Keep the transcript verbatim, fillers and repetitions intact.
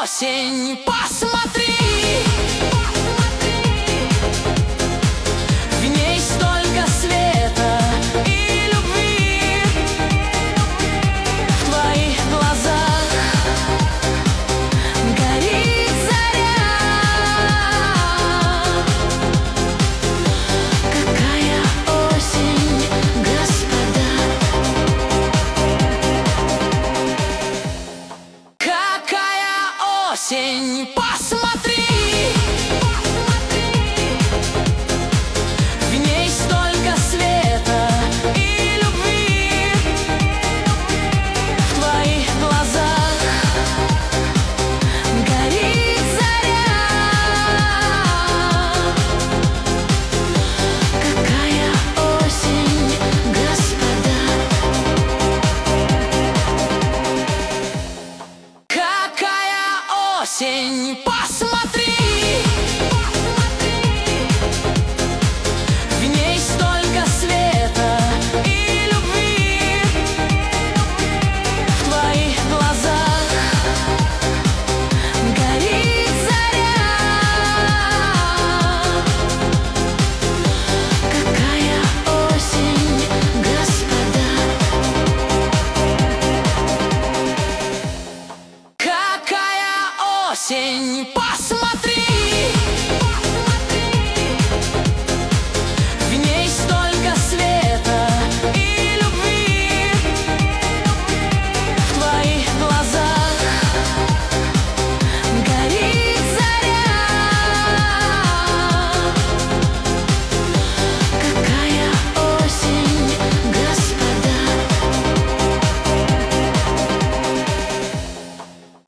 осень, посмотри, в ней столько света и любви. В твоих глазах горит заря. Какая осень, господа, какая осень, посмотри, в ней столько света и любви. В твоих глазах горит заря. Какая осень, господа, какая осень, посмотри, в ней столько света и любви. В твоих глазах горит заря. Какая осень, господа, какая осень.